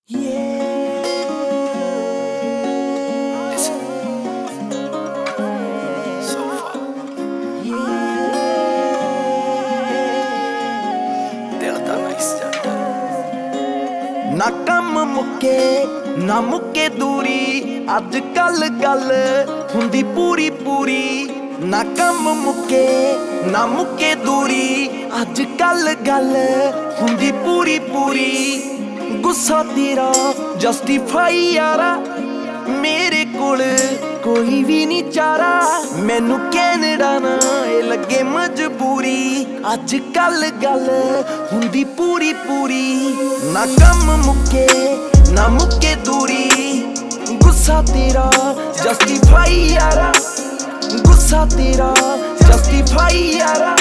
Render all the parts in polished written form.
ना कम मुके ना मुके दूरी अज कल गल हुंदी पूरी पूरी ना कम मुके ना मुके दूरी अज कल गल हुंदी पूरी पूरी गुस्सा तेरा जस्टिफाई यारा मेरे कोल कोई भी नहीं चारा मैनू कैनेडा ना लगे मजबूरी अज कल गल हुंदी पूरी पूरी ना कम मुके ना मुके दूरी गुस्सा तेरा जस्टिफाई यारा गुस्सा तेरा जस्टिफाई यारा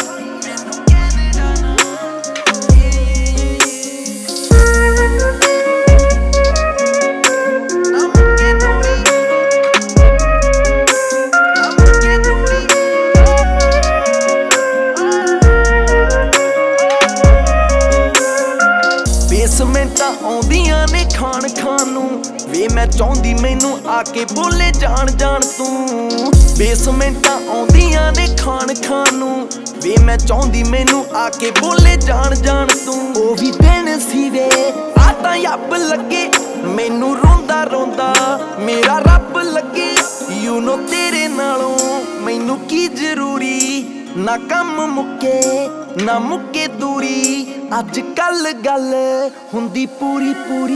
बेसमेंटा आउंदियां ने खान खान नूं वे मैं चाहुंदी मैनू आके बोले जान जान तू बेसमेंटा आउंदियां ने खान खान नूं वे मैं चाहुंदी मैनू आके बोले जान जान तू ओ भी दिन सी वे आटा यब लगे मैनू रोंदा रोंदा मेरा रब लगे यू नो तेरे नालों मैनू की जरूरी ना कम मुके ना मुके दूरी अज कल गल हुंदी पूरी पूरी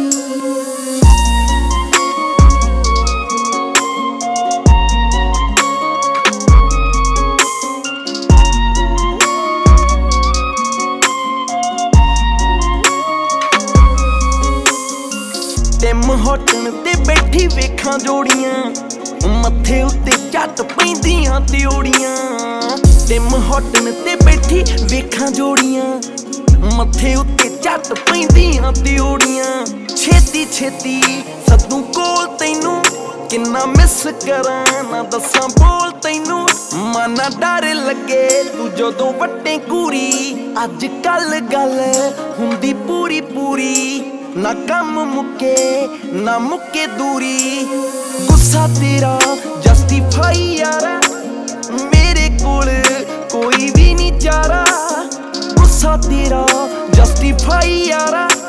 टिम होटन ते बैठी वेखां जोड़ियां मत्थे उत्ते झट पैंदियां त्योड़ियां टिम होटन ते बैठी वेखां जोड़ियां मत्थे उत्ते झट पैंदियां त्योड़ियां छेती छेती सद्दू कोल तैनू किन्ना मिस करां ना दसां बोल तैनू माना डर लगे तू जदों वट्टे कूरी अज कल गल हुंदी पूरी पूरी ना कम मुके ना मुके दूरी गुस्सा तेरा जस्टिफाई यारा मेरे कोल कोई भी नहीं चारा गुस्सा तेरा जस्टिफाई यारा